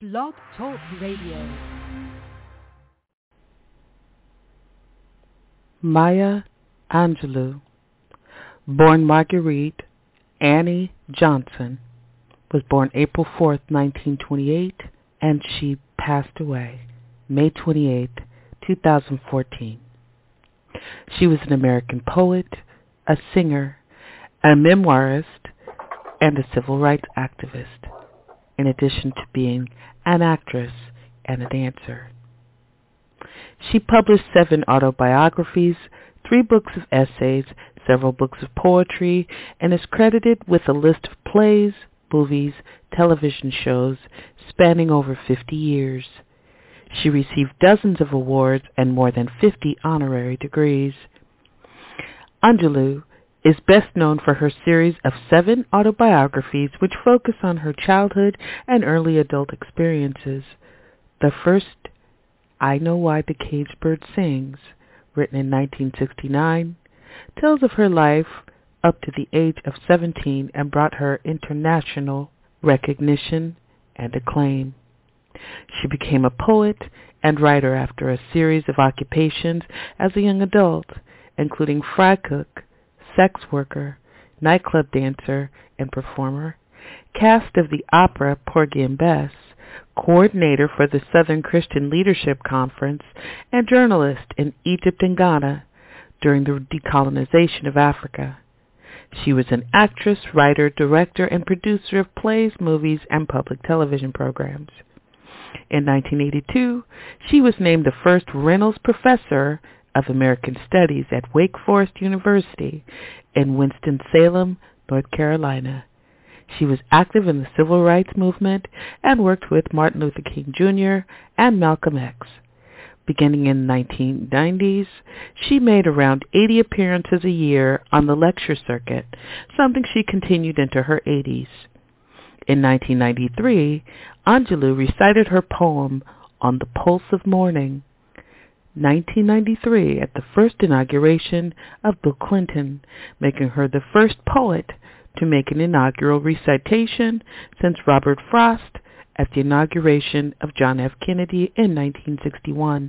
Blog Talk Radio. Maya Angelou, born Marguerite Annie Johnson, was born April 4th, 1928, and she passed away May 28th, 2014. She was an American poet, a singer, a memoirist, and a civil rights activist, in addition to being an actress and a dancer. She published 7 autobiographies, 3 books of essays, several books of poetry, and is credited with a list of plays, movies, television shows spanning over 50 years. She received dozens of awards and more than 50 honorary degrees. Angelou is best known for her series of 7 autobiographies which focus on her childhood and early adult experiences. The first, I Know Why the Caged Bird Sings, written in 1969, tells of her life up to the age of 17 and brought her international recognition and acclaim. She became a poet and writer after a series of occupations as a young adult, including fry cook, sex worker, nightclub dancer and performer, cast of the opera Porgy and Bess, coordinator for the Southern Christian Leadership Conference, and journalist in Egypt and Ghana during the decolonization of Africa. She was an actress, writer, director, and producer of plays, movies, and public television programs. In 1982, she was named the first Reynolds Professor of American Studies at Wake Forest University in Winston-Salem, North Carolina. She was active in the civil rights movement and worked with Martin Luther King Jr. and Malcolm X. Beginning in the 1990s, she made around 80 appearances a year on the lecture circuit, something she continued into her 80s. In 1993, Angelou recited her poem On the Pulse of Morning. 1993 at the first inauguration of Bill Clinton, making her the first poet to make an inaugural recitation since Robert Frost at the inauguration of John F. Kennedy in 1961.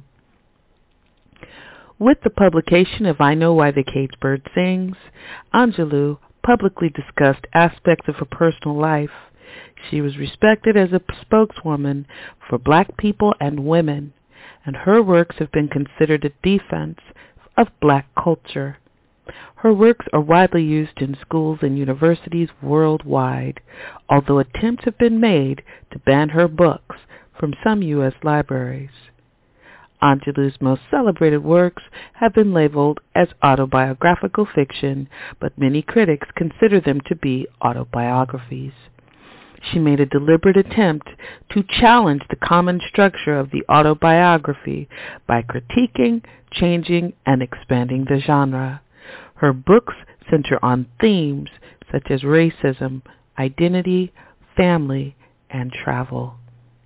With the publication of I Know Why the Caged Bird Sings, Angelou publicly discussed aspects of her personal life. She was respected as a spokeswoman for black people and women, and her works have been considered a defense of black culture. Her works are widely used in schools and universities worldwide, although attempts have been made to ban her books from some U.S. libraries. Angelou's most celebrated works have been labeled as autobiographical fiction, but many critics consider them to be autobiographies. She made a deliberate attempt to challenge the common structure of the autobiography by critiquing, changing, and expanding the genre. Her books center on themes such as racism, identity, family, and travel.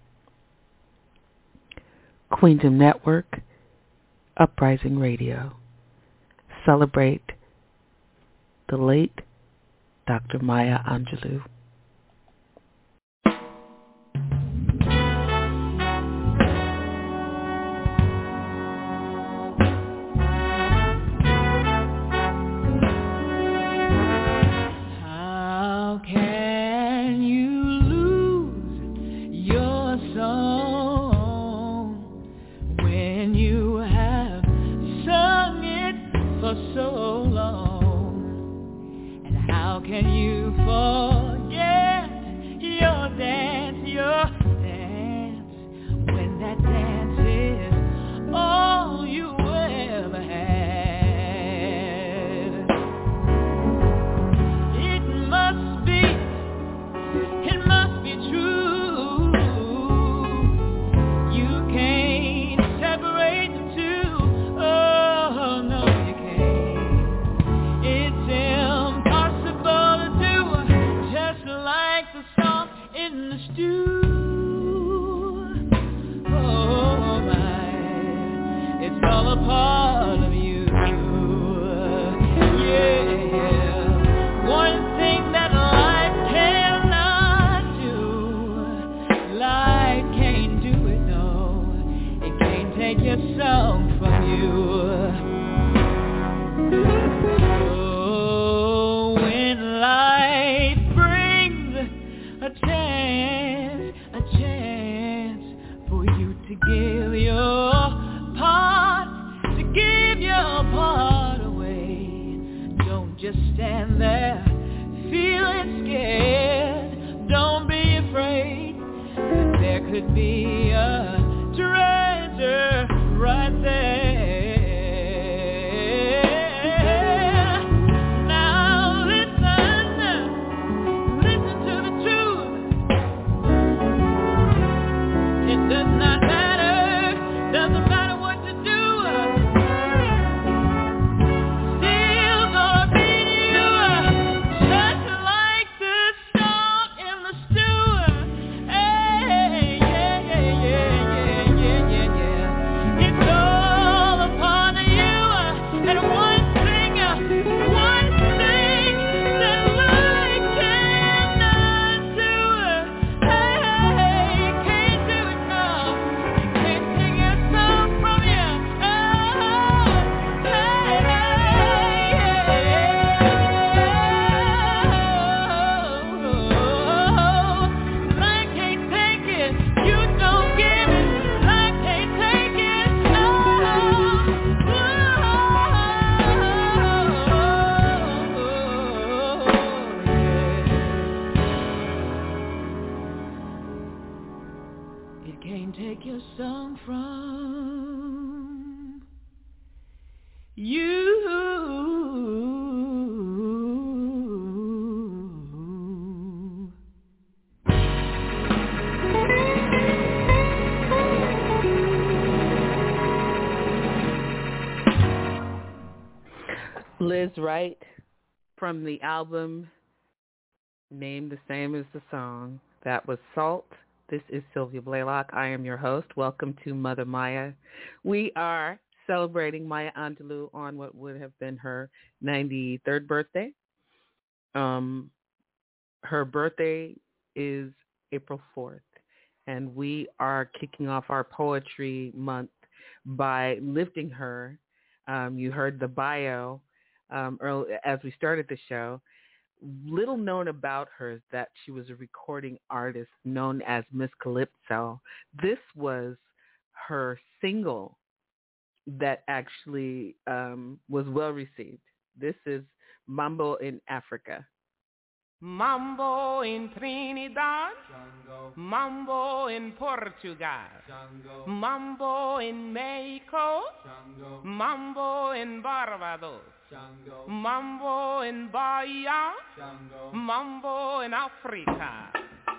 Queendom Network, Uprising Radio. Celebrate the late Dr. Maya Angelou. Life can take your song from you. Oh, when life brings a chance for you to give your part away, don't just stand there feeling scared. Don't be afraid, there could be a treasure right there. Now listen to the truth. It does not matter, doesn't matter what you do. Still gonna beat you, just like the salt in the stew. Hey, yeah. It's all upon you, and one thing that life cannot do. Hey, can't do it, no. Can't take your soul from you. Life can't take it, you don't give it. Life can't take it, It can't take your song from you. Liz Wright from the album named the same as the song. That was Salt. This is Sylvia Blaylock. I am your host. Welcome to Mother Maya. We are celebrating Maya Angelou on what would have been her 93rd birthday. Her birthday is April 4th, and we are kicking off our poetry month by lifting her. You heard the bio early, as we started the show. Little known about her is that she was a recording artist known as Miss Calypso. This was her single that actually was well received. This is Mambo in Africa. Mambo in Trinidad, Django. Mambo in Portugal, Django. Mambo in Mexico, Django. Mambo in Barbados, Django. Mambo in Bahia, Django. Mambo in Africa.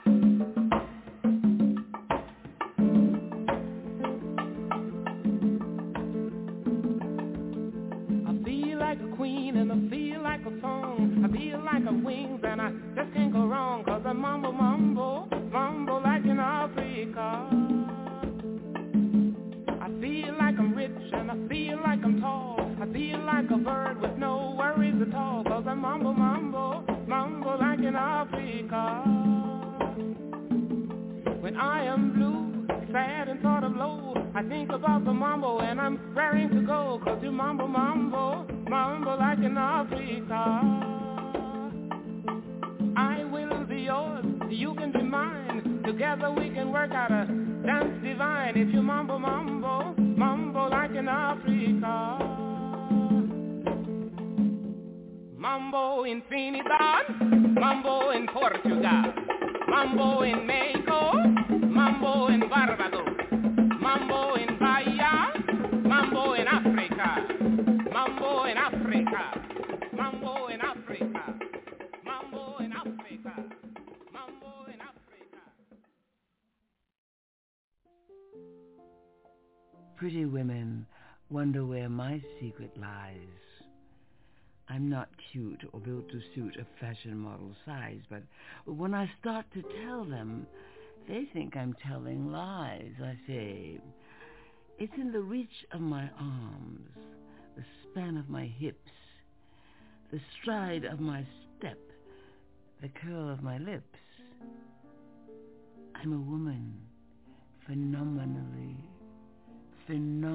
I feel like a queen and I feel like a song. I feel like a wings and I just can't go wrong. Cause I mambo, mambo, mambo like in Africa. I feel like I'm rich and I feel like I'm tall. I feel like a bird with no worries at all. Cause I mambo, mambo, mambo like in Africa. When I am blue, sad and sort of low, I think about the mambo and I'm raring to go. Cause you mambo, mambo, mambo like in Africa. I will be yours, you can be mine. Together we can work out a dance divine. If you mambo, mambo, mambo like in Africa. Mambo in Trinidad, mambo in Portugal, mambo in Mexico, mambo in Barbados, mambo in Bahia, mambo in Africa, mambo in Africa, mambo in Africa, mambo in Africa, mambo in Africa. Pretty women wonder where my secret lies. I'm not cute or built to suit a fashion model size, but when I start to tell them, they think I'm telling lies. I say, it's in the reach of my arms, the span of my hips, the stride of my step, the curl of my lips. I'm a woman, phenomenally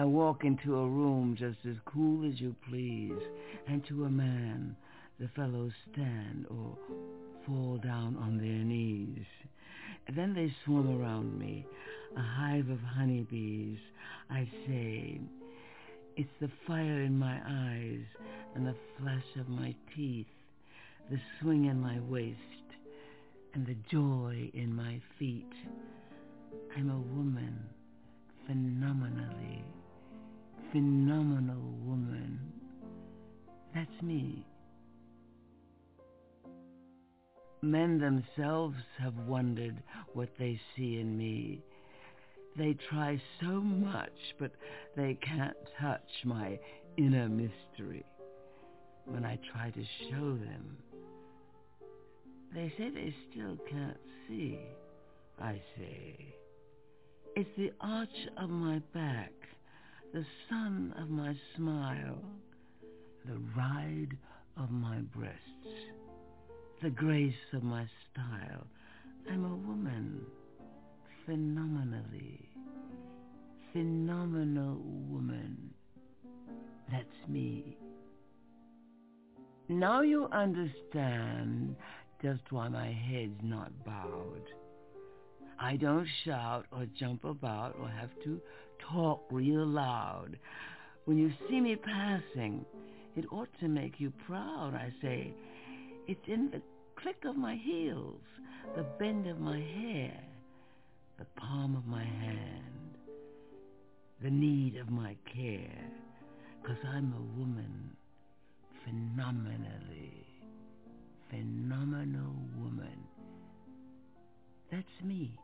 I walk into a room just as cool as you please, and to a man, the fellows stand or fall down on their knees. And then they swarm around me, a hive of honeybees. I say, it's the fire in my eyes and the flash of my teeth, the swing in my waist and the joy in my feet. I'm a woman, phenomenal woman. That's me. Men themselves have wondered what they see in me. They try so much, but they can't touch my inner mystery. When I try to show them, they say they still can't see. I say, it's the arch of my back, the sun of my smile, the ride of my breasts, the grace of my style. I'm a woman, phenomenal woman. That's me. Now you understand just why my head's not bowed. I don't shout or jump about or have to talk real loud. When you see me passing, it ought to make you proud. I say, it's in the click of my heels, the bend of my hair, the palm of my hand, the need of my care, 'cause I'm a woman, phenomenal woman. That's me.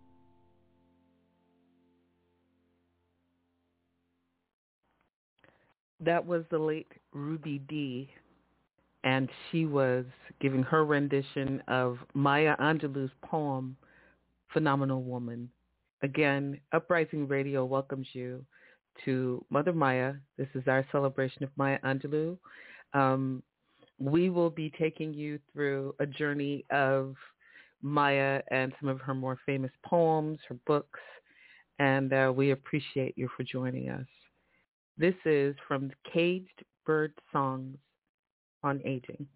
That was the late Ruby Dee, and she was giving her rendition of Maya Angelou's poem, Phenomenal Woman. Again, Uprising Radio welcomes you to Mother Maya. This is our celebration of Maya Angelou. We will be taking you through a journey of Maya and some of her more famous poems, her books, and we appreciate you for joining us. This is from Caged Bird Songs on Aging.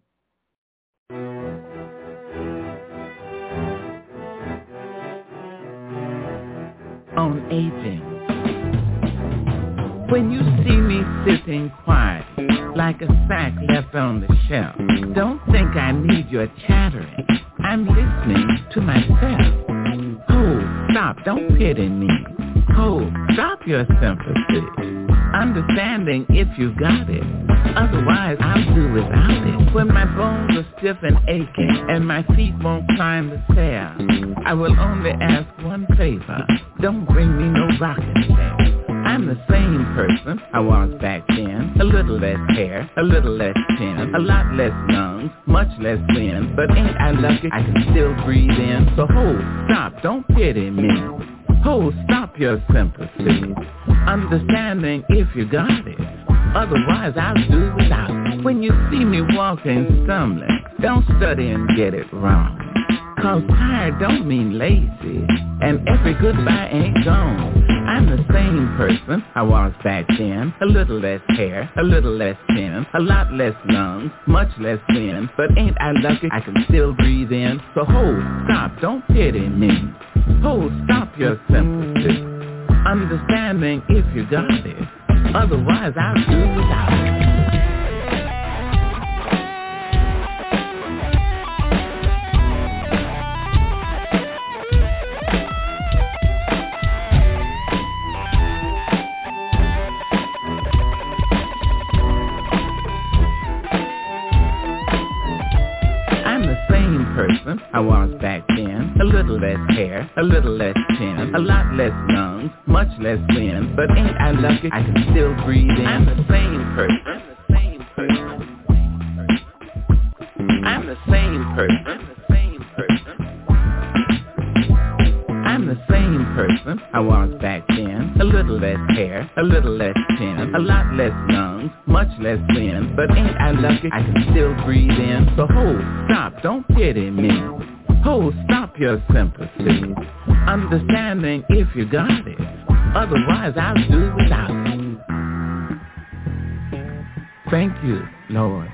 On aging. When you see me sitting quiet, like a sack left on the shelf, don't think I need your chattering. I'm listening to myself. Oh, stop, don't pity me. Oh, stop your sympathy. Understanding if you got it. Otherwise, I'll do without it. When my bones are stiff and aching, and my feet won't climb the stair, I will only ask one favor. Don't bring me no rocking chair. I'm the same person I was back then. A little less hair, a little less chin, a lot less lungs, much less wind. But ain't I lucky I can still breathe in? So hold, stop, don't pity me. Hold, stop your sympathy. Understanding if you got it. Otherwise I'll do without it. When you see me walking stumbling, don't study and get it wrong. 'Cause tired don't mean lazy, and every goodbye ain't gone. I'm the same person I was back then. A little less hair, a little less chin, a lot less lungs, much less wind. But ain't I lucky I can still breathe in? So hold, stop, don't pity me. Hold, stop your sympathy. Understanding if you got it. Otherwise I'll do without it. Person I was back then. A little less hair, a little less chin, a lot less lungs, much less wind. But ain't I lucky I can still breathe in? I'm the same person. I'm the same person. I'm the same person I was back then. A little less hair, a little less chin, a lot less lungs, much less wind. But ain't I lucky I can still breathe in? So hold, stop, don't pity me. Hold, stop your sympathy. Understanding if you got it. Otherwise I'll do without it. Thank you, Lord.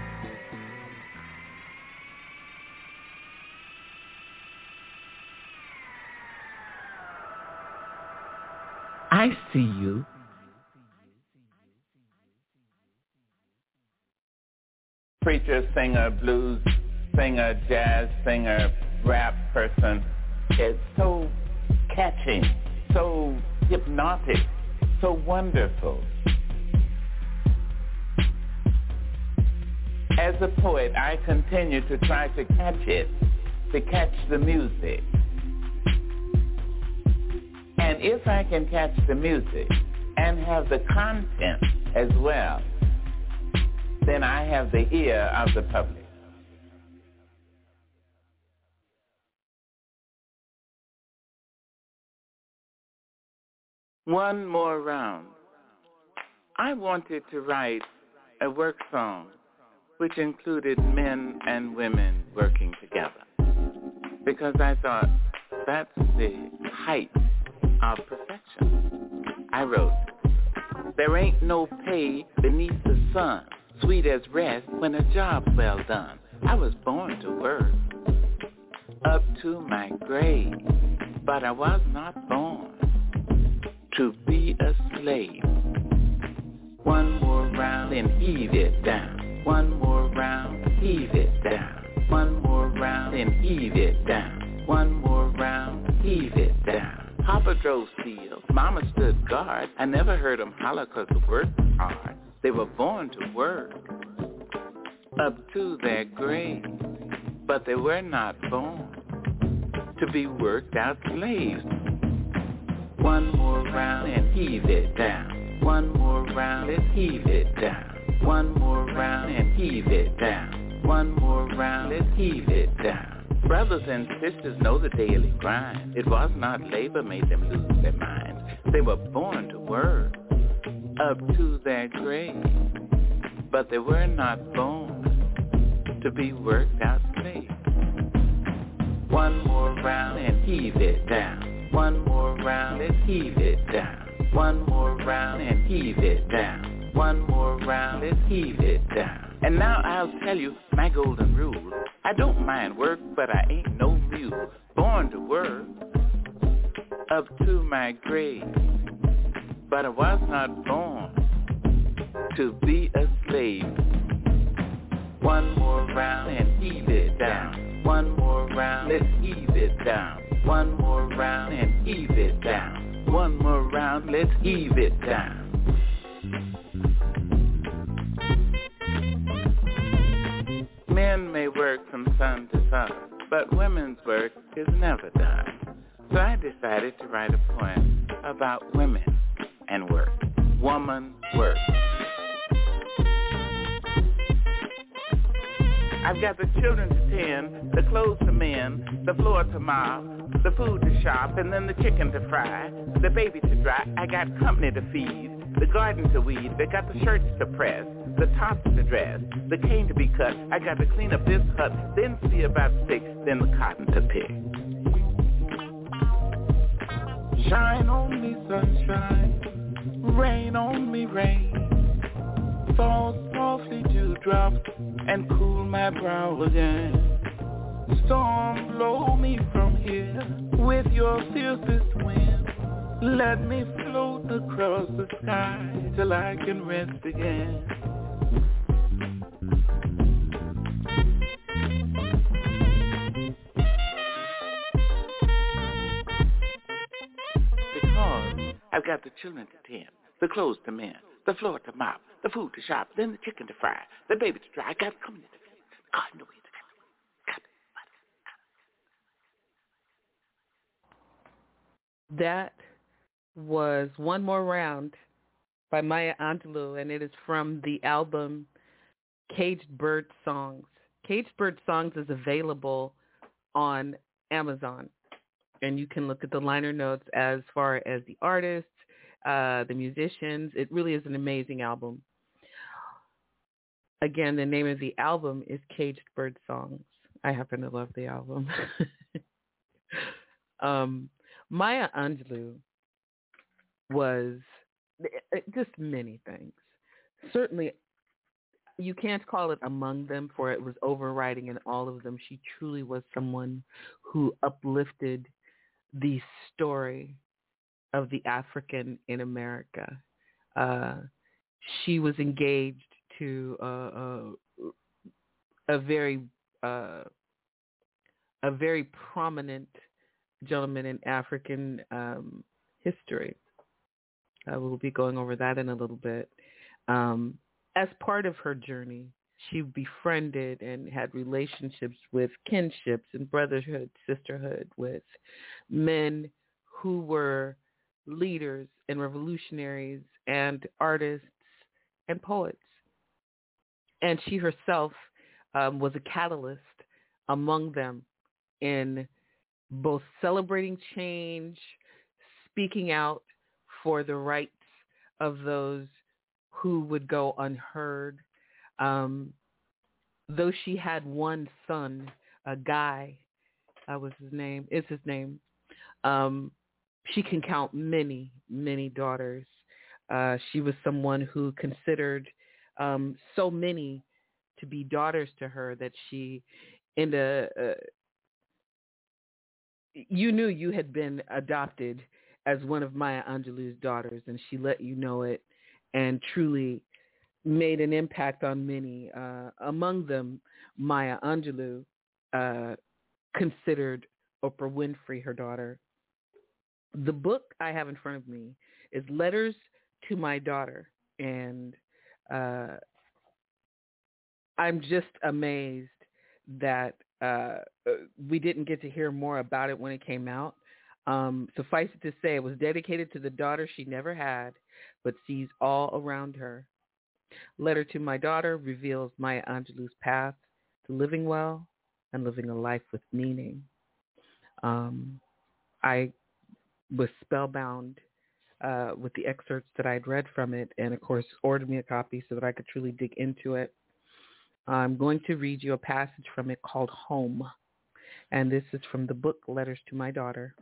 I see you. Preacher, singer, blues singer, jazz singer, rap person. It's so catchy, so hypnotic, so wonderful. As a poet, I continue to try to catch it, to catch the music. And if I can catch the music and have the content as well, then I have the ear of the public. One more round. I wanted to write a work song which included men and women working together because I thought that's the height of perfection. I wrote, there ain't no pay beneath the sun, sweet as rest when a job's well done. I was born to work up to my grave, but I was not born to be a slave. One more round and heave it down. One more round, heave it down. One more round and heave it down. One more round, heave it down. Papa drove steel, Mama stood guard. I never heard them holler 'cause the work was hard. They were born to work up to their grave, but they were not born to be worked out slaves. One more round and heave it down. One more round, let's heave it down. One more round and heave it down. One more round, let's heave it down. Brothers and sisters know the daily grind. It was not labor made them lose their minds. They were born to work up to their grave, but they were not born to be worked out slaves. One more round and heave it down. One more round, let's heave it down. One more round and heave it down. One more round, let's heave it down. And now I'll tell you my golden rule. I don't mind work, but I ain't no mule. Born to work up to my grave, but I was not born to be a slave. One more round and heave it down. One more round, let's heave it down. One more round and heave it down. One more round, let's heave it down. Men may work from sun to sun, but women's work is never done. So I decided to write a poem about women and work. Woman work. I've got the children to tend, the clothes to mend, the floor to mop, the food to shop, and then the chicken to fry, the baby to dry. I got company to feed, the garden to weed. They got the shirts to press, the tops to dress, the cane to be cut. I got to clean up this hut, then see about six, then the cotton to pick. Shine on me, sunshine, rain on me, rain. Fall softly dewdrops and cool my brow again. Storm blow me from here with your fiercest wind. Let me float across the sky till I can rest again. Because I've got the children to tend, the clothes to mend, the floor to mop, the food to shop, then the chicken to fry, the baby to dry. I got company to feed, the garden to weed. That was One More Round by Maya Angelou, and it is from the album Caged Bird Songs. Caged Bird Songs is available on Amazon, and you can look at the liner notes as far as the artists, the musicians. It really is an amazing album. Again, the name of the album is Caged Bird Songs. I happen to love the album. Maya Angelou was just many things. Certainly, you can't call it among them, for it was overriding in all of them. She truly was someone who uplifted the story of the African in America. She was engaged to a very prominent gentleman in African history. We'll be going over that in a little bit. As part of her journey, she befriended and had relationships with kinships and brotherhood, sisterhood with men who were leaders and revolutionaries and artists and poets. And she herself was a catalyst among them in both celebrating change, speaking out for the rights of those who would go unheard. Though she had one son, a Guy, is his name. She can count many, many daughters. She was someone who considered so many to be daughters to her that she, you knew you had been adopted as one of Maya Angelou's daughters, and she let you know it, and truly made an impact on many. Among them, Maya Angelou considered Oprah Winfrey her daughter. The book I have in front of me is Letters to My Daughter, and I'm just amazed that we didn't get to hear more about it when it came out. Suffice it to say, it was dedicated to the daughter she never had, but sees all around her. Letter to My Daughter reveals Maya Angelou's path to living well and living a life with meaning. I was spellbound with the excerpts that I'd read from it, and of course ordered me a copy so that I could truly dig into it. I'm going to read you a passage from it called Home, and this is from the book Letters to My Daughter.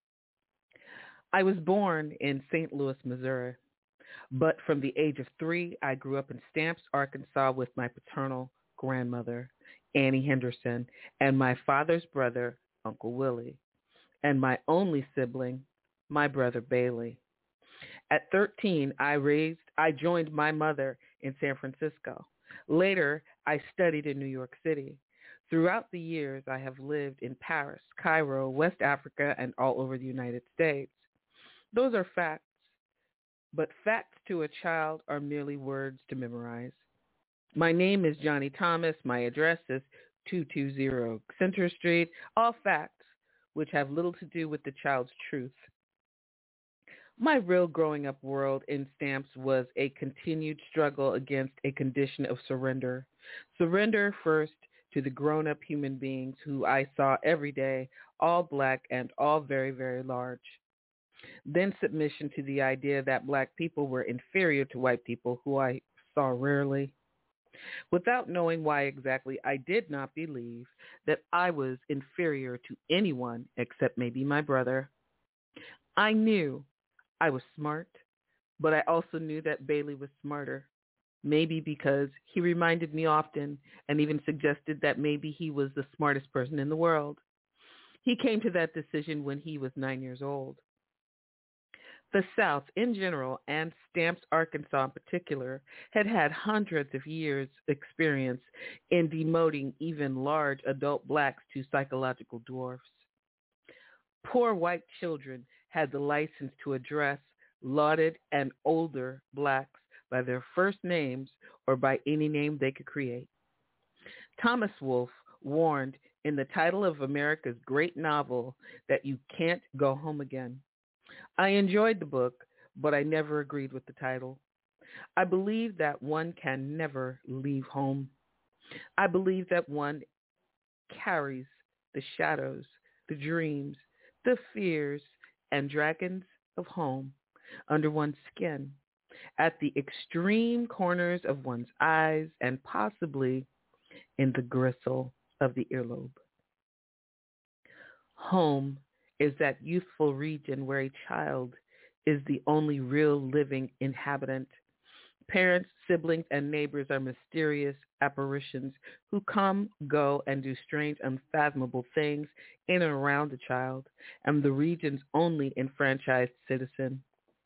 I was born in St. Louis, Missouri, but from the age of 3, I grew up in Stamps, Arkansas with my paternal grandmother, Annie Henderson, and my father's brother, Uncle Willie, and my only sibling, my brother Bailey. At 13, I joined my mother in San Francisco. Later, I studied in New York City. Throughout the years, I have lived in Paris, Cairo, West Africa, and all over the United States. Those are facts, but facts to a child are merely words to memorize. My name is Johnny Thomas. My address is 220 Center Street. All facts which have little to do with the child's truth. My real growing up world in Stamps was a continued struggle against a condition of surrender. Surrender first to the grown-up human beings who I saw every day, all black and all very, very large. Then submission to the idea that black people were inferior to white people who I saw rarely. Without knowing why exactly, I did not believe that I was inferior to anyone except maybe my brother. I knew I was smart, but I also knew that Bailey was smarter, maybe because he reminded me often and even suggested that maybe he was the smartest person in the world. He came to that decision when he was 9 years old. The South in general, and Stamps, Arkansas in particular, had had hundreds of years' experience in demoting even large adult blacks to psychological dwarfs. Poor white children had the license to address lauded and older blacks by their first names or by any name they could create. Thomas Wolfe warned in the title of America's great novel that you can't go home again. I enjoyed the book, but I never agreed with the title. I believe that one can never leave home. I believe that one carries the shadows, the dreams, the fears, and dragons of home under one's skin, at the extreme corners of one's eyes, and possibly in the gristle of the earlobe. Home is that youthful region where a child is the only real living inhabitant, Parents, siblings, and neighbors are mysterious apparitions who come, go, and do strange, unfathomable things in and around the child and the region's only enfranchised citizen.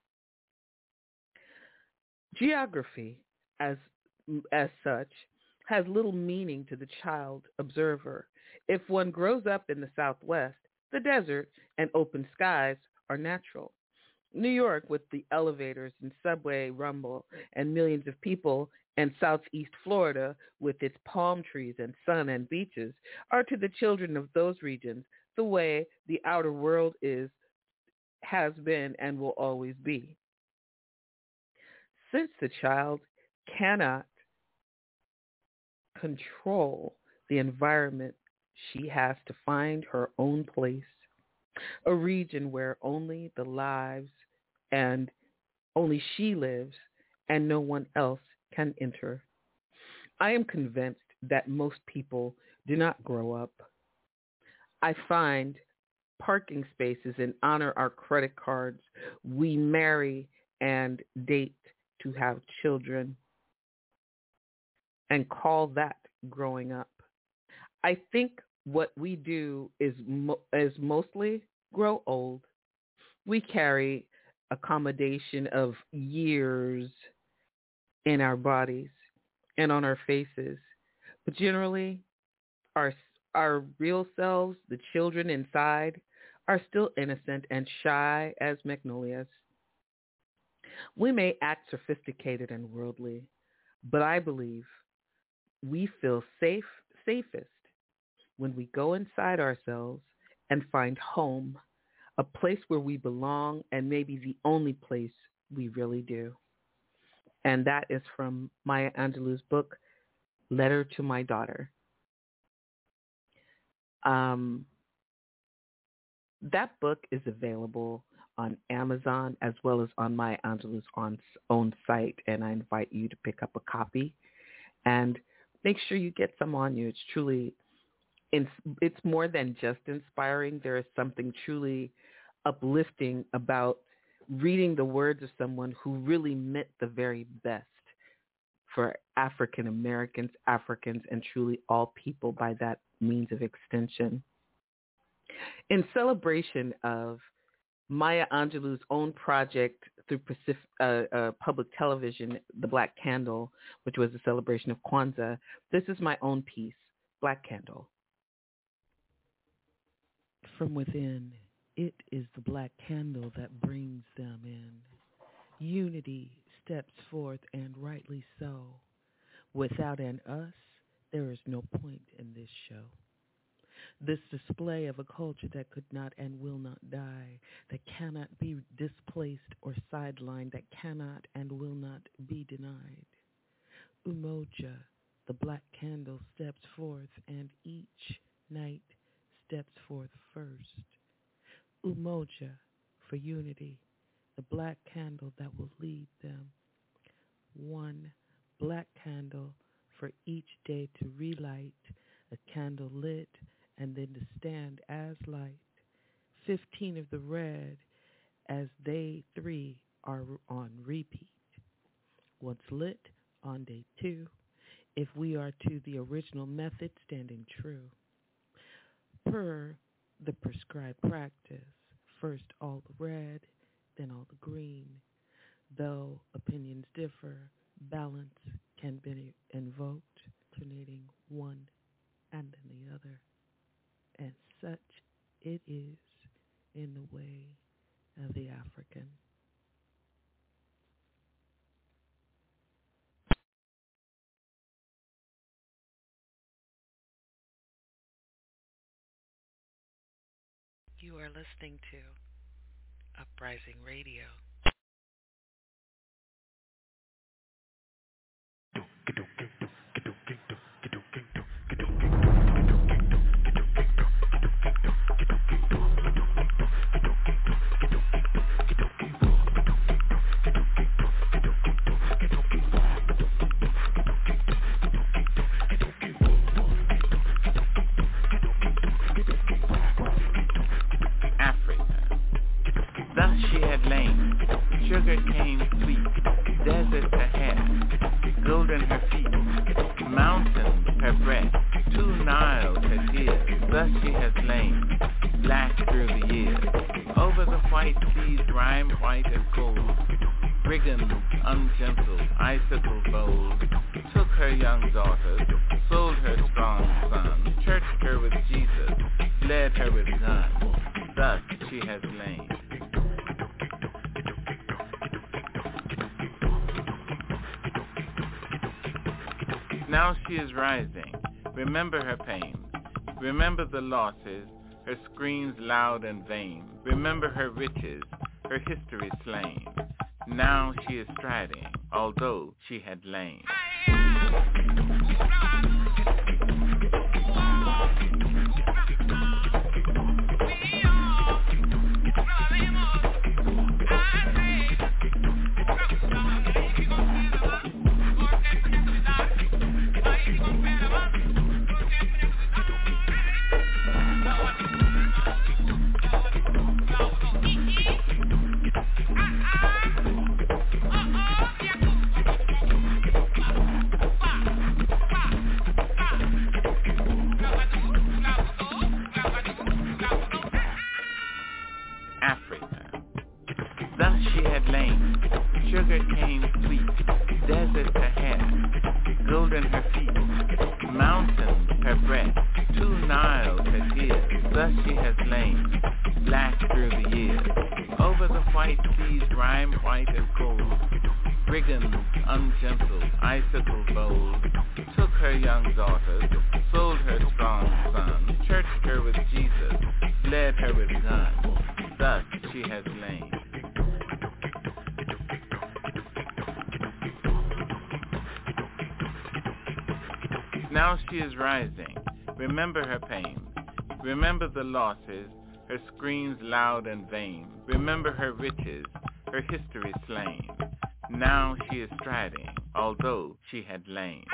Geography, as such, has little meaning to the child observer. If one grows up in the Southwest, the desert and open skies are natural. New York, with the elevators and subway rumble and millions of people, and Southeast Florida, with its palm trees and sun and beaches, are to the children of those regions the way the outer world has been, and will always be. Since the child cannot control the environment, she has to find her own place, a region where only the lives and only she lives and no one else can enter. I am convinced that most people do not grow up. I find parking spaces and honor our credit cards. We marry and date to have children and call that growing up. I think what we do is mostly grow old. We carry accommodation of years in our bodies and on our faces. But generally, our real selves, the children inside, are still innocent and shy as magnolias. We may act sophisticated and worldly, but I believe we feel safest when we go inside ourselves and find home, a place where we belong, and maybe the only place we really do. And that is from Maya Angelou's book, Letter to My Daughter. That book is available on Amazon as well as on Maya Angelou's own site, and I invite you to pick up a copy and make sure you get some on you. It's truly, it's more than just inspiring. There is something truly uplifting about reading the words of someone who really meant the very best for African Americans, Africans, and truly all people by that means of extension. In celebration of Maya Angelou's own project through public television, The Black Candle, which was a celebration of Kwanzaa, this is my own piece, Black Candle. From within, it is the black candle that brings them in. Unity steps forth, and rightly so. Without an us, there is no point in this show. This display of a culture that could not and will not die, that cannot be displaced or sidelined, that cannot and will not be denied. Umoja, the black candle, steps forth, and each night steps forth first. Umoja, for unity, the black candle that will lead them. One black candle for each day to relight, a candle lit, and then to stand as light. 15 of the red, as they three are on repeat. Once lit on day 2, if we are to the original method standing true. Per the prescribed practice, first all the red, then all the green. Though opinions differ, balance can be invoked, alternating one and then the other. And such it is in the way of the African. You are listening to Uprising Radio. Thus she had lain, sugar cane sweet, desert to hair, tears, thus she has lain, black through the years. Over the white seas, rime white and cold, brigands ungentle, icicle bold, took her young daughters, sold her strong son, churched her with Jesus, led her with guns, thus she has lain. Now she is rising. Remember her pain. Remember the losses, her screams loud and vain. Remember her riches, her history slain. Now she is striding, although she had lain. Now she is rising. Remember her pain. Remember the losses, her screams loud and vain. Remember her riches, her history slain. Now she is striding, although she had lain.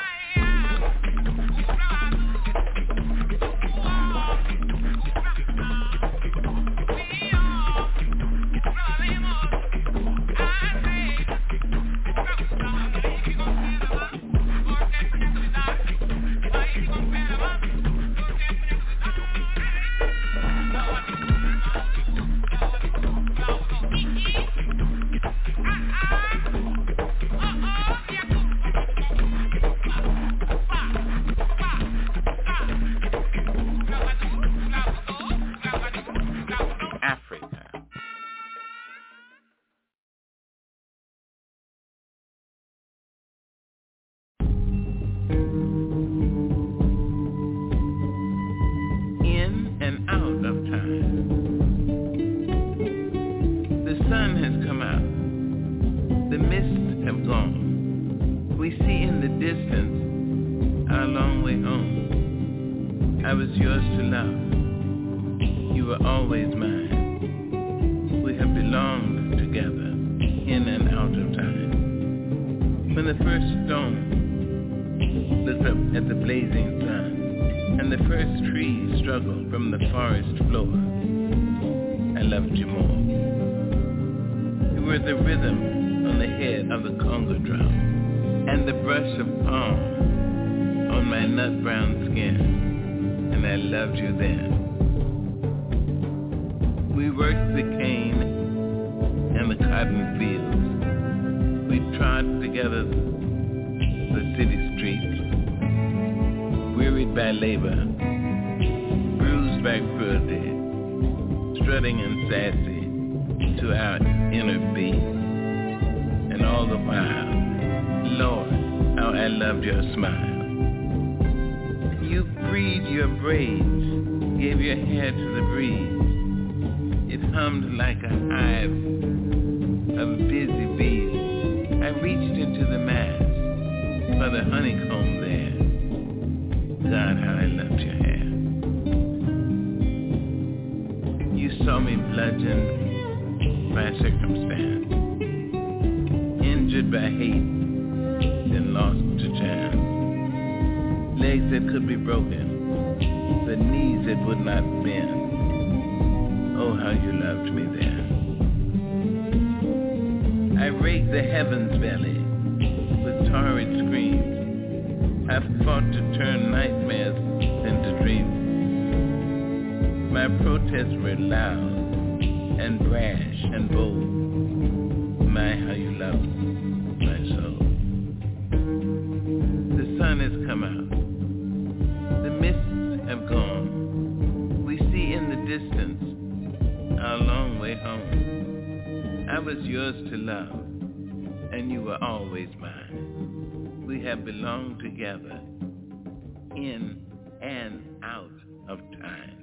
my protests were loud and brash and bold. My, how you love my soul. The sun has come out. The mists have gone. We see in the distance our long way home. I was yours to love, and you were always mine. We have belonged together in and out of time.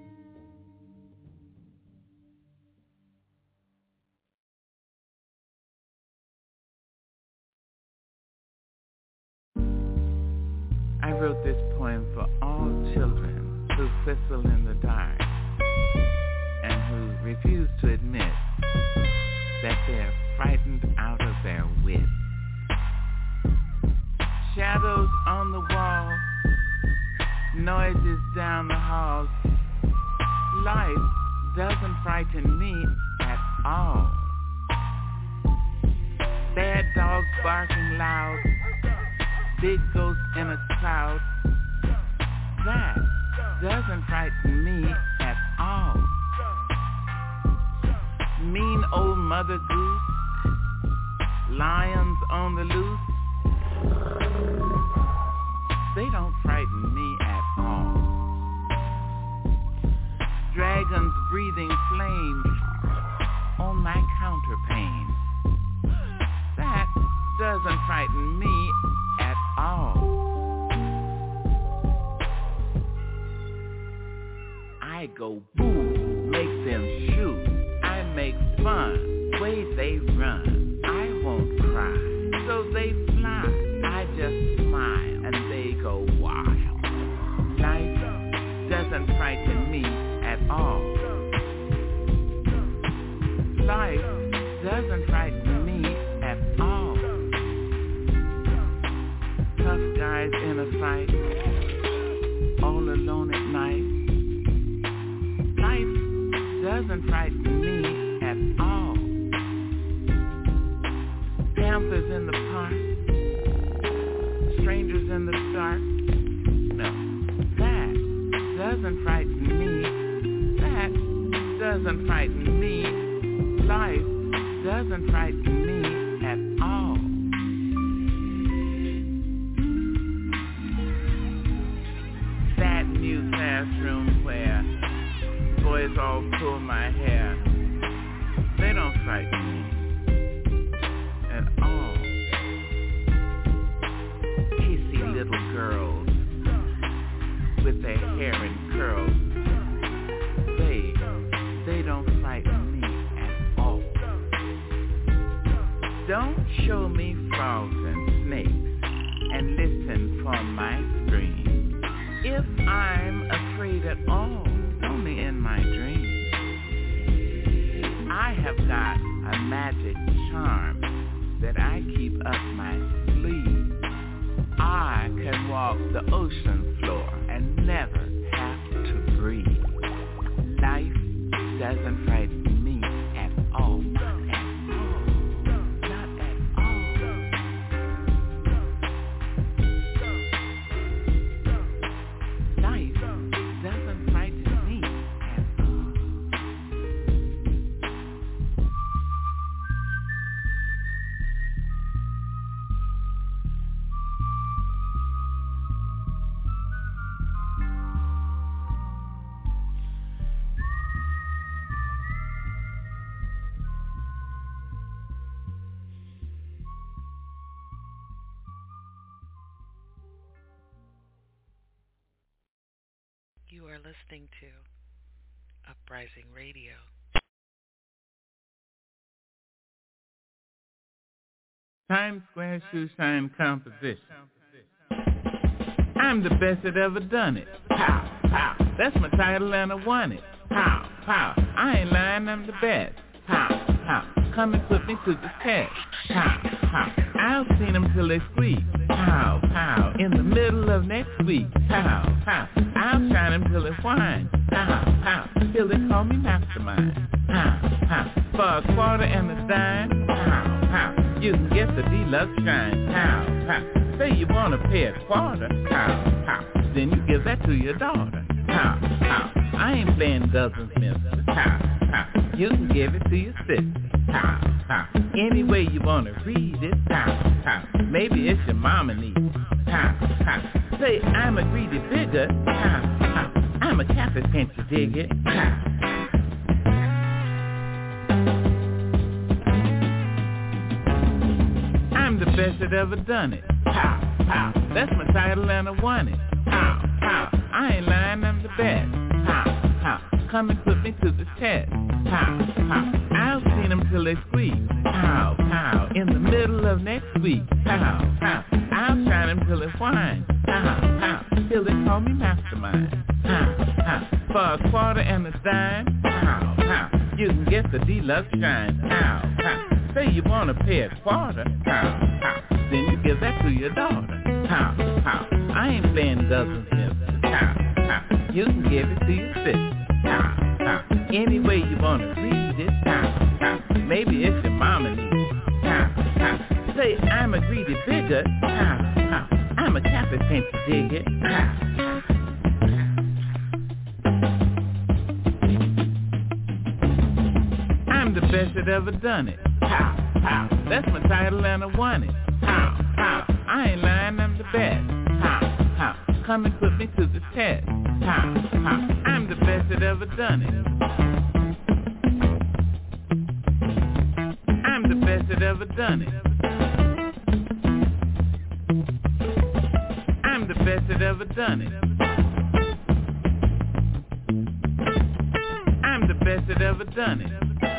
I wrote this poem for all children who whistle in the dark and who refuse to admit that they're frightened out of their wits. Shadows on the wall, noises down the halls. Life doesn't frighten me at all. Bad dogs barking loud, big ghost in a cloud. That doesn't frighten me at all. Mean old Mother Goose, lions on the loose. They don't frighten me at all. Dragons breathing flames on my counterpane. That doesn't frighten me at all. I go boo, make them shoot. I make fun, way they run. I won't cry, so they fly. I just smile and they go wild. Life doesn't frighten me at all. Life doesn't frighten me at all. Tough guys in a fight, all alone at night. Life doesn't frighten me at all. Panthers in the park, strangers in the dark. No, that doesn't frighten me. That doesn't frighten me. Life doesn't frighten me at all. That new classroom where boys all pull my hair, they don't frighten me at all. Kissy little girls with their hair in curls, they don't frighten me at all. Don't show me frogs and snakes and listen for my scream. If I'm afraid at all, only in my dreams. I have got a magic charm that I keep up my sleeve. I can walk the ocean floor and never have to breathe. Life doesn't frighten me at all. Not at all. Not at all. Life doesn't frighten me at all. You are listening to Uprising Radio. Times Square shoe shine composition. I'm the best that ever done it. Pow, pow. That's my title and I won it. Pow, pow. I ain't lying, I'm the best. Pow, pow. Come and put me to the test. Pow, pow. I'll see them till they squeak. Pow, pow. In the middle of next week. Pow, pow. I'll shine them till they whine. Pow, pow. Till they call me mastermind. Pow, pow. For a quarter and a dime. Pow, pow. You can get the deluxe shine. Pow, pow. Say you want to pay a quarter. Pow, pow. Then you give that to your daughter. Pow, pow. I I ain't playing dozens, mister. How, how. You can give it to your sister. How, how. Any way you want to read it. How, how. Maybe it's your mama needs. How, how. Say I'm a greedy figure. How, how. I'm a Catholic, can't you dig it? How. I'm the best that ever done it. How, how. That's my title and I won it. How, how. I ain't lying, I'm the best. How, how. Come and put me to the test. How, how. I'll see them till they squeak. How, how. In the middle of next week. How, how. I'll shine them till they whine. How, how. Till they call me mastermind. How, how. For a quarter and a dime. How, how. You can get the deluxe shine. How, how. Say you want to pay a quarter. How, how. Then you give that to your daughter. How, how. I ain't playing dozens, mister. How, how. You can give it to your sister. How, how. Any way you want to read it. How, how. Maybe it's your mama needs. How, how. Say I'm a greedy figure. How, how. I'm a Catholic, can't you dig it? How, how. I'm the best that ever done it. How, how. That's my title and I won it. How, how. I ain't lying, I'm the best. How, how. Come and put me to the test. How, how. I'm the best that ever done it. I'm the best that ever done it. I'm the best that ever done it. I'm the best that ever done it.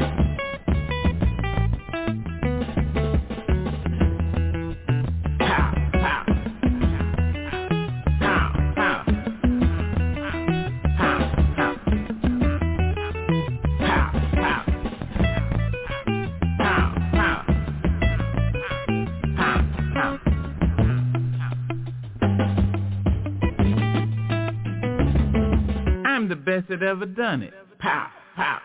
Best that ever done it. Pow, pow.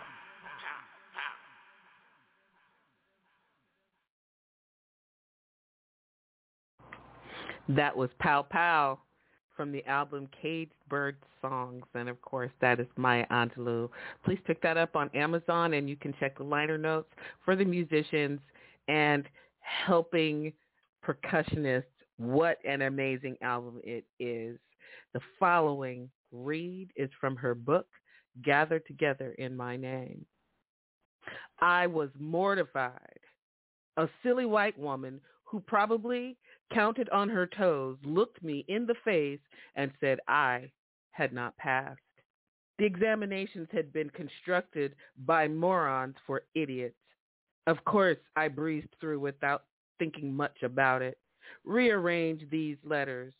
That was Pow Pow from the album Caged Bird Songs. And of course, that is Maya Angelou. Please pick that up on Amazon and you can check the liner notes for the musicians and helping percussionists. What an amazing album it is. The following read is from her book, Gathered Together in My Name. I was mortified. A silly white woman who probably counted on her toes looked me in the face and said I had not passed. The examinations had been constructed by morons for idiots. Of course, I breezed through without thinking much about it. Rearrange these letters.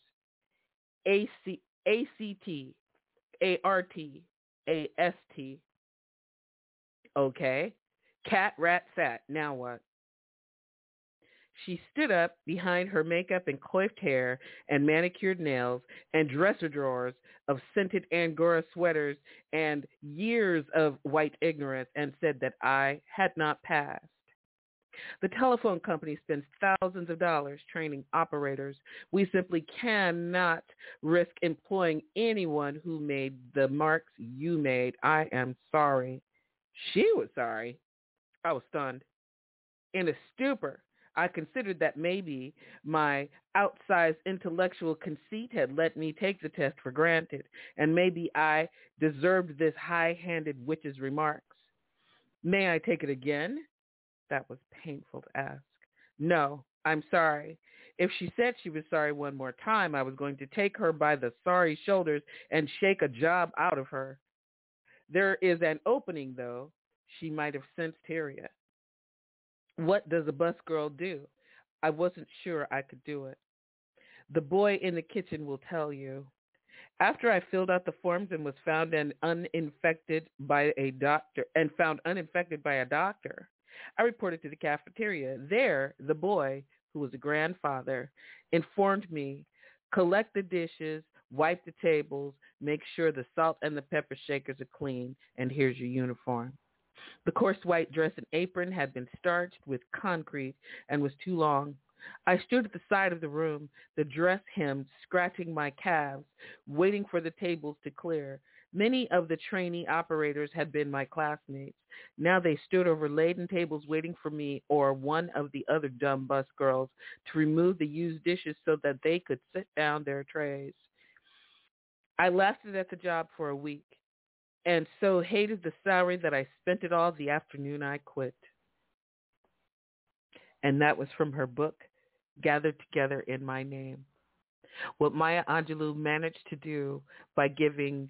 A-C-T, A-R-T, A-S-T. Okay. Cat, rat, fat. Now what? She stood up behind her makeup and coiffed hair and manicured nails and dresser drawers of scented Angora sweaters and years of white ignorance and said that I had not passed. The telephone company spends thousands of dollars training operators. We simply cannot risk employing anyone who made the marks you made. I am sorry. She was sorry. I was stunned. In a stupor, I considered that maybe my outsized intellectual conceit had let me take the test for granted, and maybe I deserved this high-handed witch's remarks. May I take it again? That was painful to ask. No, I'm sorry. If she said she was sorry one more time, I was going to take her by the sorry shoulders and shake a job out of her. There is an opening, though. She might have sensed Tyria. What does a bus girl do? I wasn't sure I could do it. The boy in the kitchen will tell you. After I filled out the forms and was found uninfected by a doctor, I reported to the cafeteria. There, the boy, who was a grandfather, informed me, collect the dishes, wipe the tables, make sure the salt and the pepper shakers are clean, and here's your uniform. The coarse white dress and apron had been starched with concrete and was too long. I stood at the side of the room, the dress hem scratching my calves, waiting for the tables to clear. Many of the trainee operators had been my classmates. Now they stood over laden tables waiting for me or one of the other dumb bus girls to remove the used dishes so that they could sit down their trays. I lasted at the job for a week and so hated the salary that I spent it all the afternoon I quit. And that was from her book, Gathered Together in My Name. What Maya Angelou managed to do by giving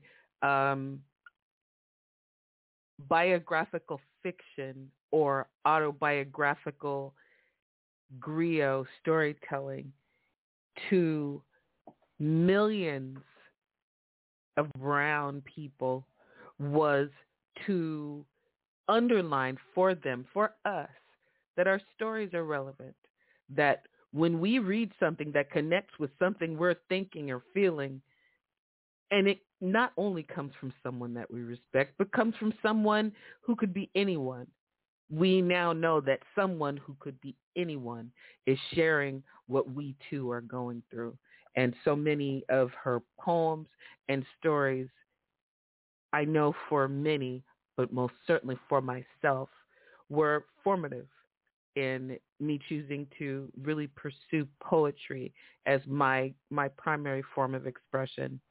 biographical fiction or autobiographical griot storytelling to millions of brown people was to underline for them, for us, that our stories are relevant, that when we read something that connects with something we're thinking or feeling, and it not only comes from someone that we respect, but comes from someone who could be anyone. We now know that someone who could be anyone is sharing what we too are going through. And so many of her poems and stories, I know for many, but most certainly for myself, were formative in me choosing to really pursue poetry as my primary form of expression.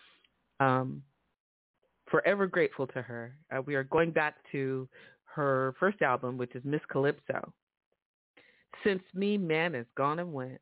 Forever grateful to her. We are going back to her first album, which is Miss Calypso. Since Me, Man is Gone and Went.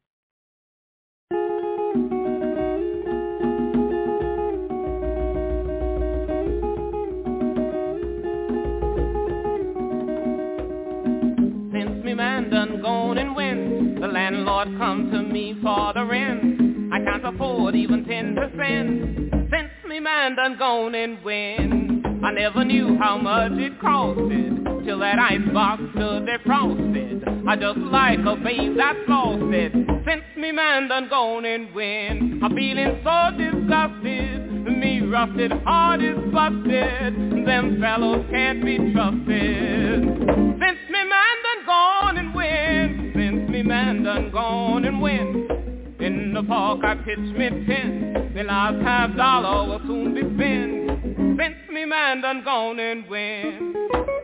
Since me man done gone and went, the landlord come to me for the rent. I can't afford even 10%. Since me man done gone and went, I never knew how much it costed till that icebox stood defrosted. I just like a babe that's frosted. Since me man done gone and went, I'm feeling so disgusted. Me rusted heart is busted. Them fellows can't be trusted. Since me man done gone and went, since me man done gone and went, in the park I pitched me tent. The last $50 will soon be spent. Since me man done gone and went.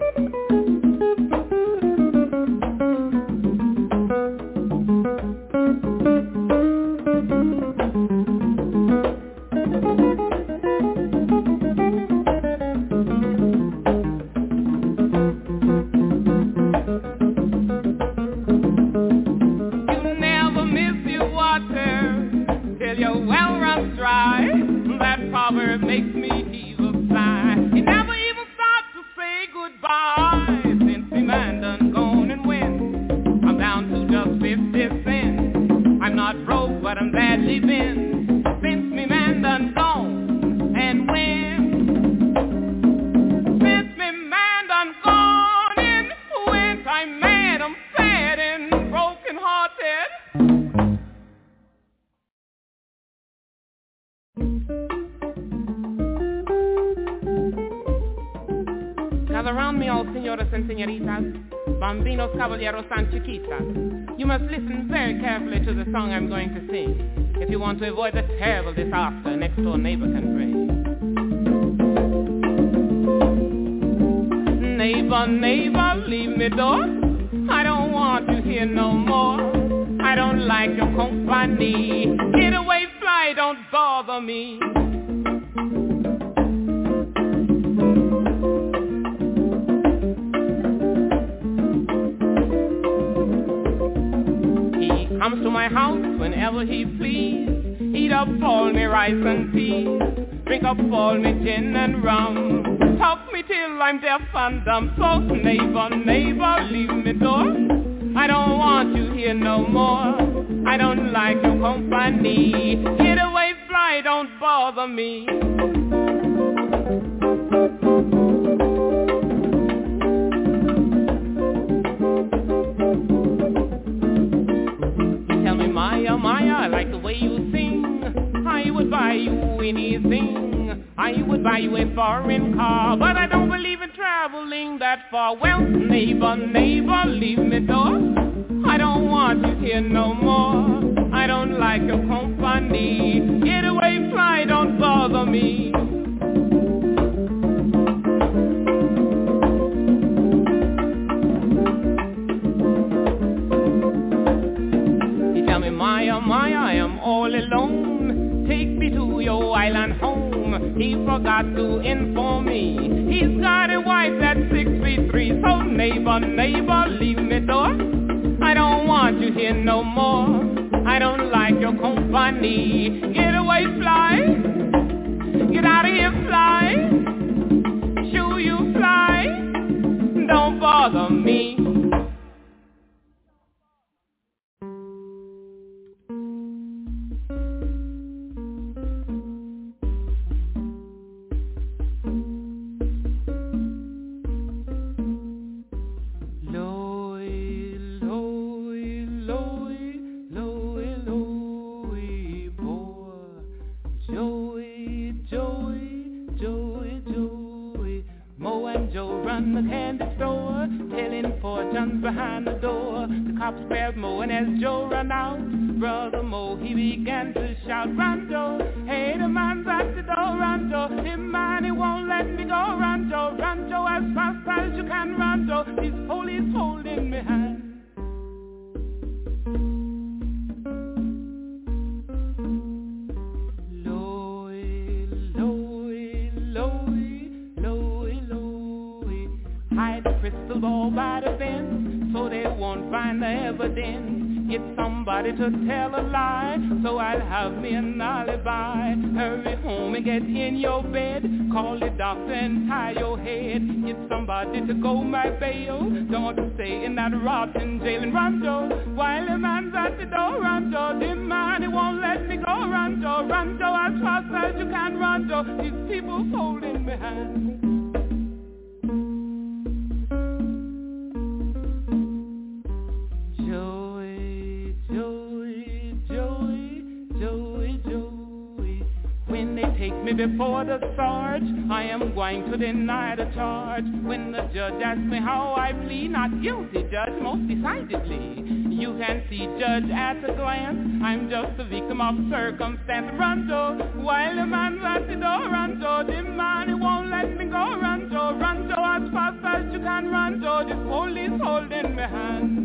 Makes me heave a sigh. He never even stopped to say goodbye. Since me man done gone and went, I'm down to just 50 cents. I'm not broke, but I'm badly bent. Since me man done gone and went. Since me man done gone and went, I'm mad, I'm sad and broken hearted. Gather around me, all señoras and señoritas, bambinos, caballeros, and chiquitas. You must listen very carefully to the song I'm going to sing if you want to avoid the terrible disaster a next-door neighbor can bring. Neighbor, neighbor, leave me door. I don't want you here no more. I don't like your company. Get away, fly, don't bother me. Comes to my house whenever he please. Eat up all me rice and peas. Drink up all me gin and rum. Talk me till I'm deaf and dumb. So neighbor, neighbor, leave me door. I don't want you here no more. I don't like your company. Get away, fly, don't bother me. Maya, Maya, I like the way you sing. I would buy you anything. I would buy you a foreign car, but I don't believe in traveling that far. Well, neighbor, neighbor, leave me door. I don't want you here no more. I don't like your company. Get away, fly, don't bother me. he forgot to inform me. He's got a wife that's 6'3", so neighbor, neighbor, leave me door. I don't want you here no more. I don't like your company. Get away, fly. Get out of here, fly. Shoo, you fly. Don't bother me. Behind the door, the cops grabbed Mo, and as Joe ran out, Brother Mo, he began to shout, "Run, Joe! Hey, the man's at the door, run, Joe! The man, he won't let me go, run, Joe! Run, Joe, as fast as you can, run, Joe! These police holding me hand." Hide the crystal ball by the fence, so they won't find the evidence. Get somebody to tell a lie, so I'll have me an alibi. Hurry home and get in your bed, call the doctor and tie your head. Get somebody to go my bail, don't want to stay in that rotten jail. And run, Joe, while the man's at the door, run, Joe. The man, he won't let me go, run, Joe. Run, Joe, as fast as you can, run, Joe. These people holding me hand. Take me before the sarge, I am going to deny the charge. When the judge asks me how I plead, not guilty, judge, most decidedly. You can see, judge, at a glance, I'm just a victim of circumstance. Run, Joe, while the man's at the door, run, Joe. The man, he won't let me go, run, Joe. Run, Joe, as fast as you can, run, Joe. The police holding my hand.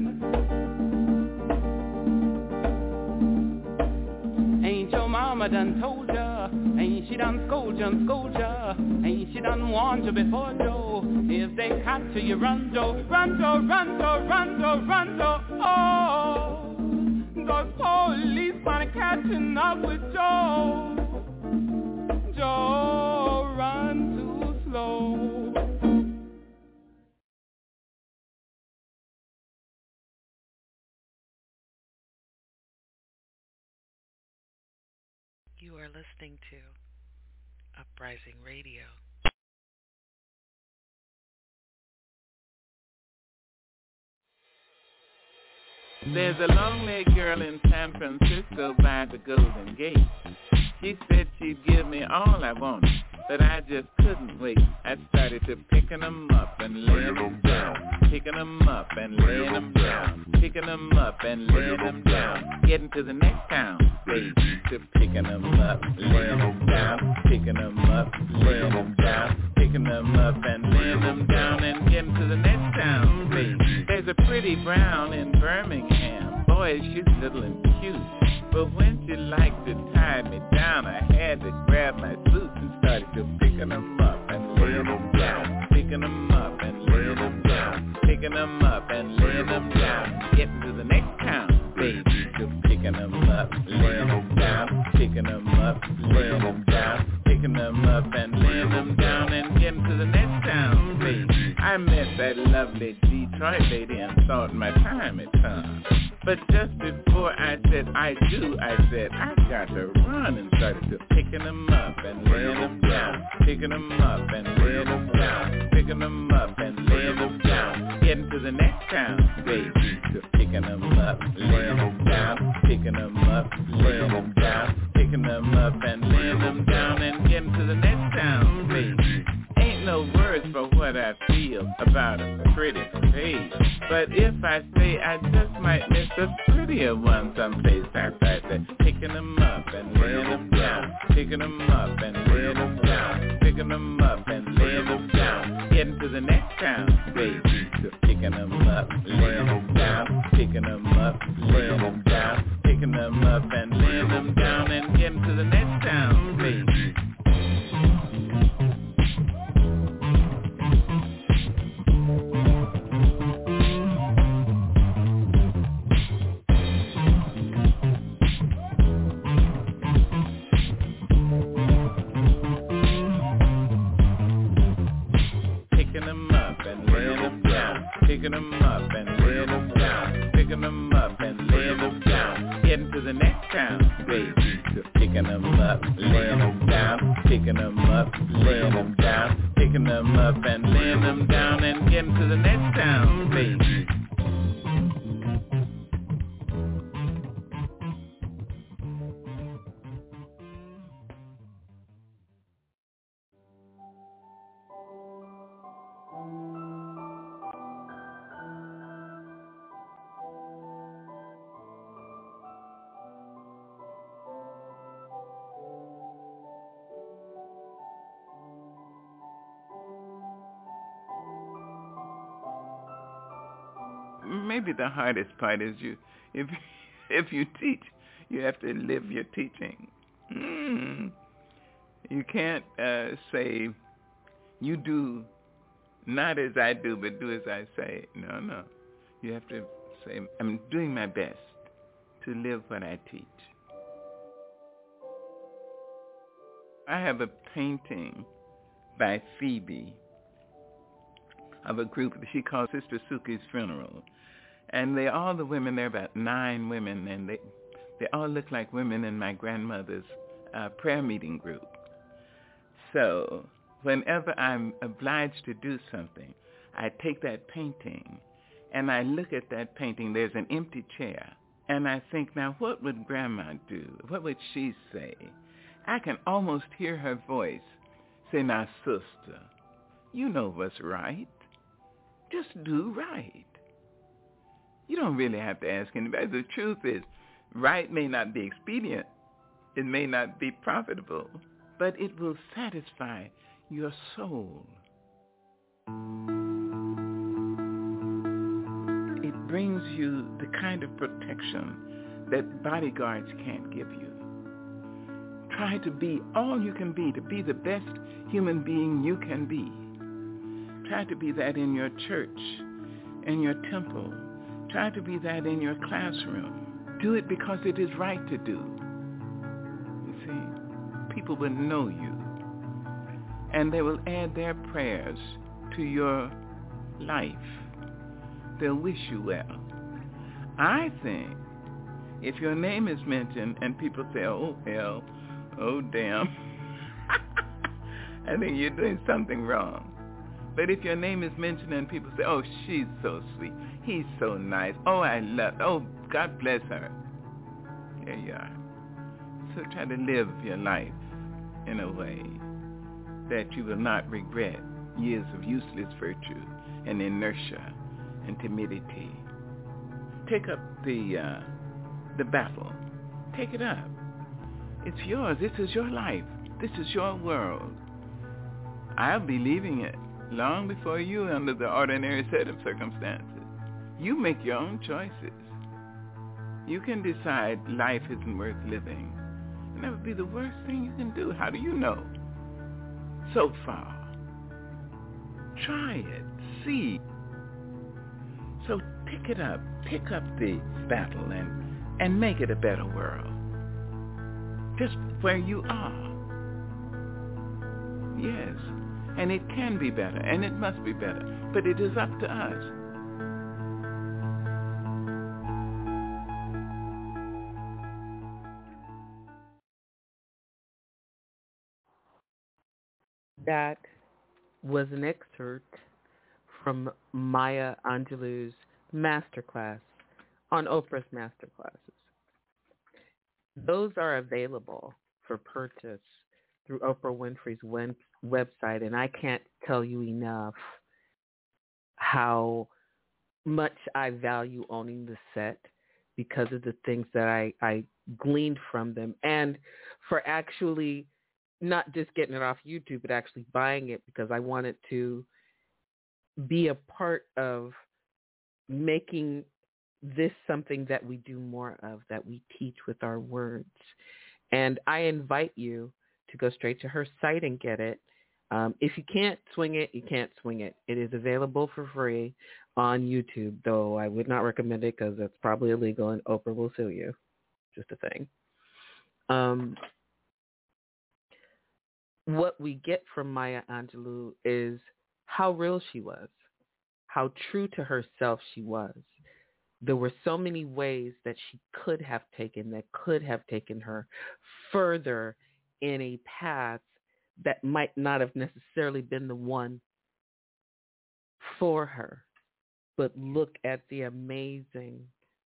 Ain't your mama done told ya? Ain't she done scold ya? Ain't she done warned you before, Joe? If they capture you, run, Joe. Run, Joe, run, Joe, run, Joe, run, Joe. Oh, those police wanna catching up with Joe. Joe, run too slow. You are listening to Uprising Radio. There's a long-legged girl in San Francisco by the Golden Gate. She said she'd give me all I wanted, but I just couldn't wait. I started to picking them up and laying them down, picking them up and laying them down, picking them up and laying them down, getting to the next town, baby, to picking them up, laying them down, picking them up, laying them down, picking them up and laying them down, and getting to the next town, baby. There's a pretty brown in Birmingham, boy, she's little and cute, but when she liked to tie me down, I had to grab my suit and started to picking them up and laying them down, picking them up and laying them down, picking them up and laying them down, getting to the next town, baby, to picking them up, laying them down, picking them up, laying them down, picking them up and laying them down, and getting to the next town, baby. I met that lovely Detroit lady and thought my time had come. But just before I said I do, I said I got to run, and started to picking them up and laying them down, picking them up and laying them down, picking them up and laying them down, getting to the next town, baby, to picking them up, laying them down, picking them up, laying them down, picking them up and laying them down, and getting to the next town, baby. Ain't no words for what I feel about a pretty face, but if I say I just might miss a prettier one someday, I say picking them up and laying them down, picking them up and laying them down, picking them up and laying them down, getting to the next town, baby, to picking them up, laying them down, picking them up, laying them down, picking them up and laying them down, and getting to the next town, baby. picking them up and laying them down, picking them up and laying them down, picking them up and laying them down, heading to the next town, baby. Just picking them up, laying them down, picking them up, laying them down, picking them up and laying them down, and getting to the next town, baby. Maybe the hardest part is if you teach, you have to live your teaching. You can't say, you do not as I do, but do as I say. No. You have to say, I'm doing my best to live what I teach. I have a painting by Phoebe of a group that she calls Sister Suki's Funeral. And all the women, there are about 9 women, and they all look like women in my grandmother's prayer meeting group. So whenever I'm obliged to do something, I take that painting and I look at that painting. There's an empty chair. And I think, now what would Grandma do? What would she say? I can almost hear her voice say, now, sister, you know what's right. Just do right. You don't really have to ask anybody. The truth is, right may not be expedient. It may not be profitable, but it will satisfy your soul. It brings you the kind of protection that bodyguards can't give you. Try to be all you can be, to be the best human being you can be. Try to be that in your church, in your temple. Try to be that in your classroom. Do it because it is right to do. You see, people will know you, and they will add their prayers to your life. They'll wish you well. I think if your name is mentioned and people say, oh, hell, oh, damn, I think you're doing something wrong. But if your name is mentioned and people say, oh, she's so sweet, he's so nice, oh, I love, oh, God bless her, there you are. So try to live your life in a way that you will not regret years of useless virtue and inertia and timidity. Take up the battle. Take it up. It's yours. This is your life. This is your world. I'll be leaving it long before you under the ordinary set of circumstances. You make your own choices. You can decide life isn't worth living. And that would be the worst thing you can do. How do you know? So far. Try it. See. So pick it up. Pick up the battle and make it a better world. Just where you are. Yes. And it can be better, and it must be better. But it is up to us. That was an excerpt from Maya Angelou's masterclass on Oprah's masterclasses. Those are available for purchase through Oprah Winfrey's website, and I can't tell you enough how much I value owning the set because of the things that I gleaned from them, and for actually not just getting it off YouTube, but actually buying it because I wanted to be a part of making this something that we do more of, that we teach with our words. And I invite you to go straight to her site and get it. If you can't swing it, you can't swing it. It is available for free on YouTube, though I would not recommend it because it's probably illegal and Oprah will sue you. Just a thing. What we get from Maya Angelou is how real she was, how true to herself she was. There were so many ways that she could have taken her further in a path that might not have necessarily been the one for her. But look at the amazing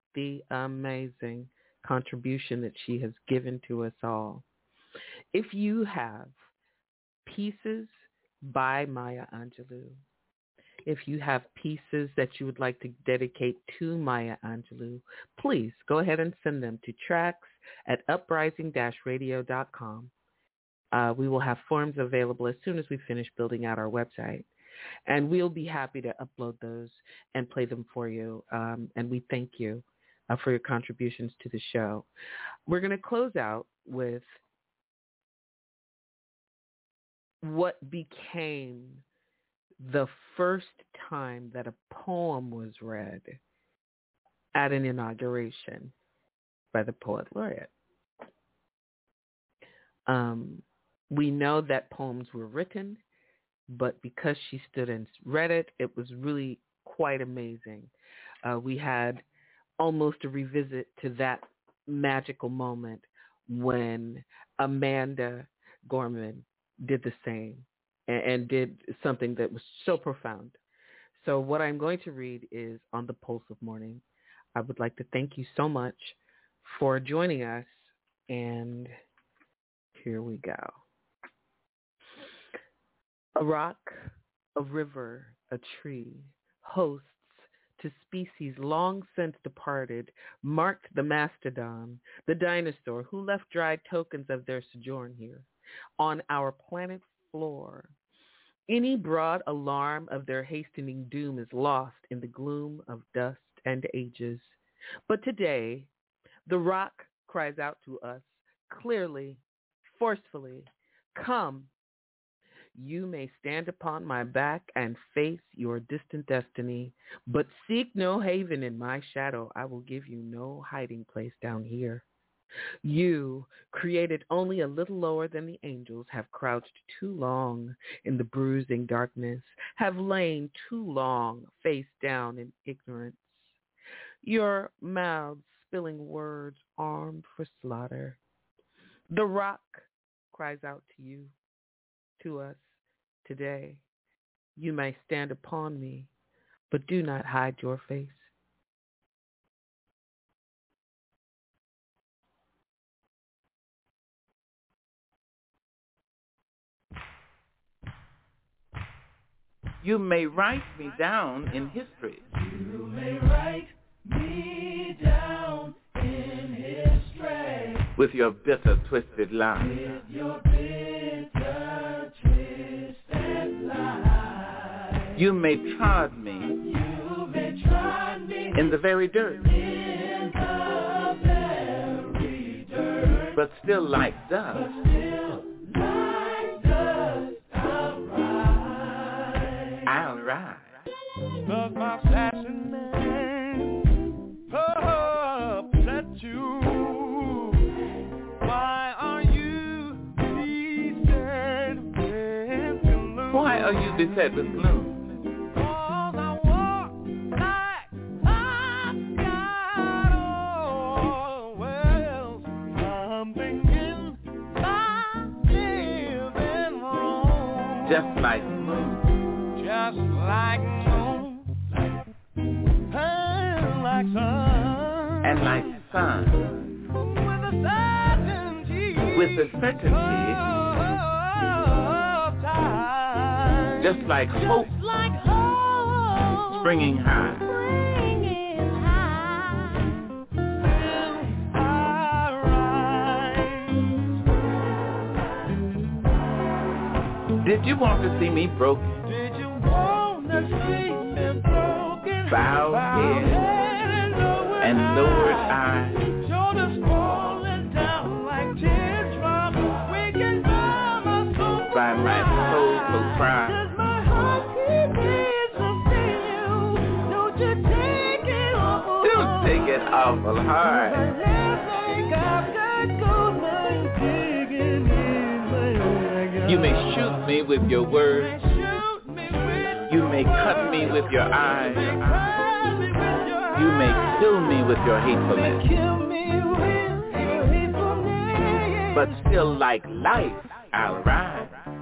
contribution that she has given to us all. If you have pieces by Maya Angelou, if you have pieces that you would like to dedicate to Maya Angelou, please go ahead and send them to tracks@uprising-radio.com. We will have forms available as soon as we finish building out our website. And we'll be happy to upload those and play them for you. And we thank you for your contributions to the show. We're going to close out with what became the first time that a poem was read at an inauguration by the Poet Laureate. We know that poems were written, but because she stood and read it, it was really quite amazing. We had almost a revisit to that magical moment when Amanda Gorman did the same and did something that was so profound. So what I'm going to read is On the Pulse of Morning. I would like to thank you so much for joining us, and here we go. A rock, a river, a tree, hosts to species long since departed, marked the mastodon, the dinosaur who left dried tokens of their sojourn here, on our planet's floor. Any broad alarm of their hastening doom is lost in the gloom of dust and ages. But today, the rock cries out to us, clearly, forcefully, come. You may stand upon my back and face your distant destiny, but seek no haven in my shadow. I will give you no hiding place down here. You, created only a little lower than the angels, have crouched too long in the bruising darkness, have lain too long face down in ignorance. Your mouths spilling words armed for slaughter. The rock cries out to you, to us today. You may stand upon me, but do not hide your face. You may write me down in history. You may write me down in history. With your bitter, twisted lies. With your bitter, twisted lies. You may trod me. You may trod me in the very dirt. In the very dirt. But still like dust. I'll rise. Does my fashion man upset you? Why are you beset with gloom? Why are you beset with gloom? Cause I walk like I've got all wells. I'm thinking I'm living wrong. Just like moon. Just like moon, and like sun, and like sun, with a certainty, of time, just like hope, springing high. Did you want to see me broken? Bowed head and lowered eyes, shoulders falling down like teardrops, waking by my soul, by my soulful cry. Does my heart keep beating you? Don't you take it awful hard. Don't take it awful hard. You may shoot me with your words. You may cut me with your eyes. You may kill me with your hatefulness. But still, like life, I'll rise.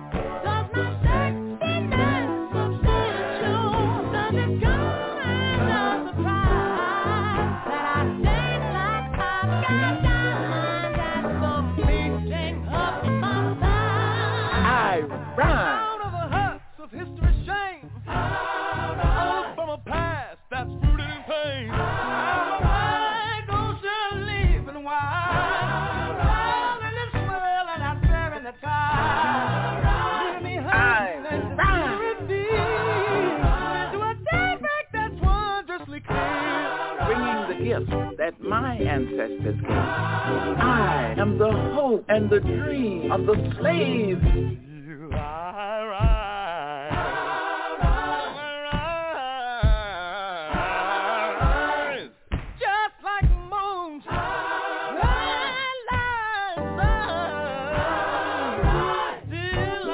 That my ancestors gave. I am the hope and the dream of the slave. Just like moons, still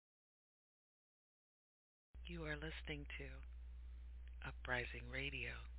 You are listening to Uprising Radio.